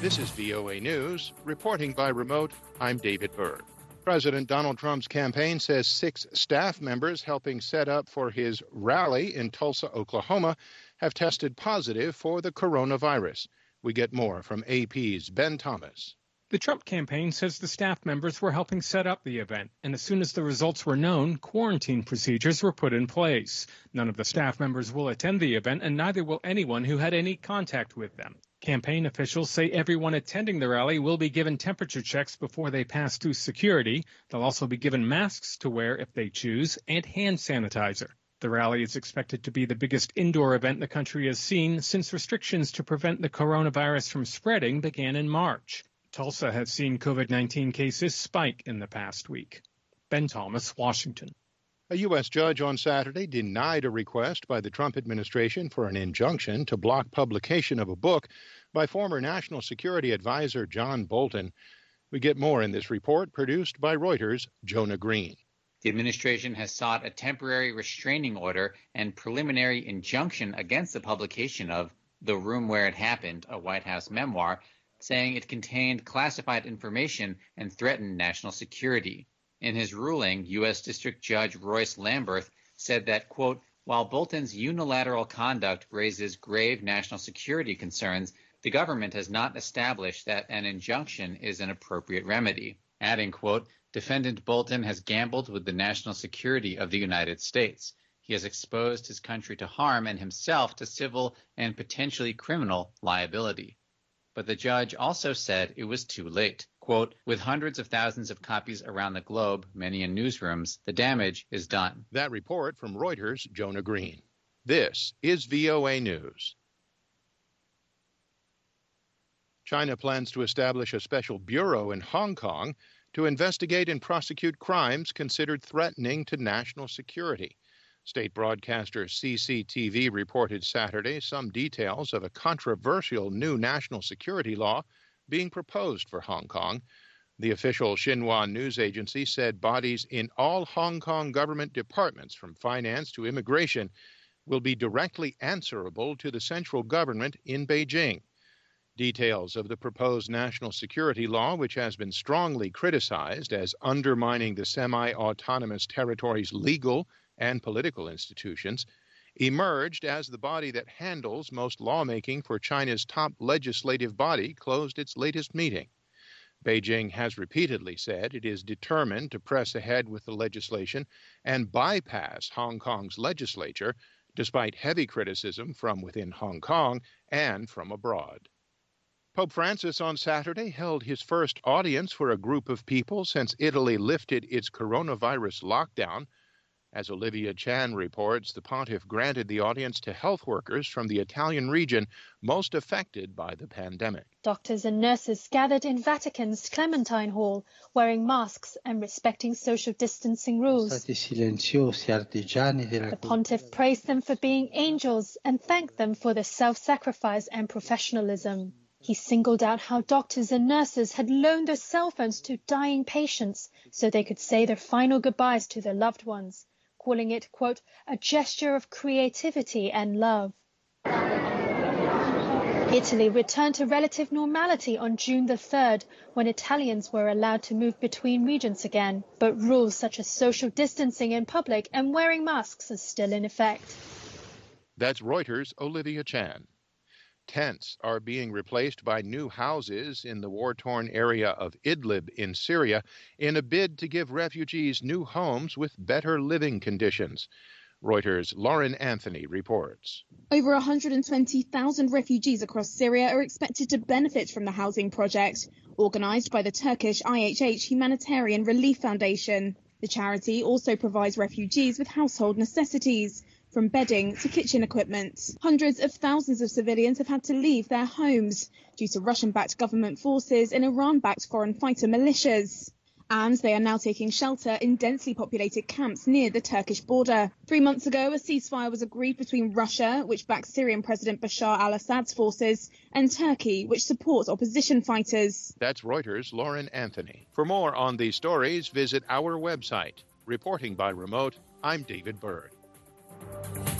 This is VOA News. Reporting by remote, I'm David Byrd. President Donald Trump's campaign says 6 staff members helping set up for his rally in Tulsa, Oklahoma, have tested positive for the coronavirus. We get more from AP's Ben Thomas. The Trump campaign says the staff members were helping set up the event, and as soon as the results were known, quarantine procedures were put in place. None of the staff members will attend the event, and neither will anyone who had any contact with them. Campaign officials say everyone attending the rally will be given temperature checks before they pass through security. They'll also be given masks to wear if they choose, and hand sanitizer. The rally is expected to be the biggest indoor event the country has seen since restrictions to prevent the coronavirus from spreading began in March. Tulsa has seen COVID-19 cases spike in the past week. Ben Thomas, Washington. A U.S. judge on Saturday denied a request by the Trump administration for an injunction to block publication of a book by former National Security Advisor John Bolton. We get more in this report produced by Reuters' Jonah Green. The administration has sought a temporary restraining order and preliminary injunction against the publication of The Room Where It Happened, a White House memoir, saying it contained classified information and threatened national security. In his ruling, U.S. District Judge Royce Lamberth said that, quote, while Bolton's unilateral conduct raises grave national security concerns, the government has not established that an injunction is an appropriate remedy. Adding, quote, Defendant Bolton has gambled with the national security of the United States. He has exposed his country to harm and himself to civil and potentially criminal liability. But the judge also said it was too late. Quote, with hundreds of thousands of copies around the globe, many in newsrooms, the damage is done. That report from Reuters' Jonah Green. This is VOA News. China plans to establish a special bureau in Hong Kong to investigate and prosecute crimes considered threatening to national security. State broadcaster CCTV reported Saturday some details of a controversial new national security law being proposed for Hong Kong. The official Xinhua news agency said bodies in all Hong Kong government departments, from finance to immigration, will be directly answerable to the central government in Beijing. Details of the proposed national security law, which has been strongly criticized as undermining the semi-autonomous territory's legal and political institutions, emerged as the body that handles most lawmaking for China's top legislative body closed its latest meeting. Beijing has repeatedly said it is determined to press ahead with the legislation and bypass Hong Kong's legislature, despite heavy criticism from within Hong Kong and from abroad. Pope Francis on Saturday held his first audience for a group of people since Italy lifted its coronavirus lockdown. As Olivia Chan reports, the pontiff granted the audience to health workers from the Italian region most affected by the pandemic. Doctors and nurses gathered in Vatican's Clementine Hall, wearing masks and respecting social distancing rules. The pontiff praised them for being angels and thanked them for their self-sacrifice and professionalism. He singled out how doctors and nurses had loaned their cell phones to dying patients so they could say their final goodbyes to their loved ones, calling it, quote, a gesture of creativity and love. Italy returned to relative normality on June the 3rd, when Italians were allowed to move between regions again, but rules such as social distancing in public and wearing masks are still in effect. That's Reuters' Olivia Chan. Tents are being replaced by new houses in the war-torn area of Idlib in Syria in a bid to give refugees new homes with better living conditions. Reuters' Lauren Anthony reports. Over 120,000 refugees across Syria are expected to benefit from the housing project, organised by the Turkish IHH Humanitarian Relief Foundation. The charity also provides refugees with household necessities, from bedding to kitchen equipment. Hundreds of thousands of civilians have had to leave their homes due to Russian-backed government forces and Iran-backed foreign fighter militias. And they are now taking shelter in densely populated camps near the Turkish border. 3 months ago, a ceasefire was agreed between Russia, which backs Syrian President Bashar al-Assad's forces, and Turkey, which supports opposition fighters. That's Reuters' Lauren Anthony. For more on these stories, visit our website. Reporting by remote, I'm David Byrd.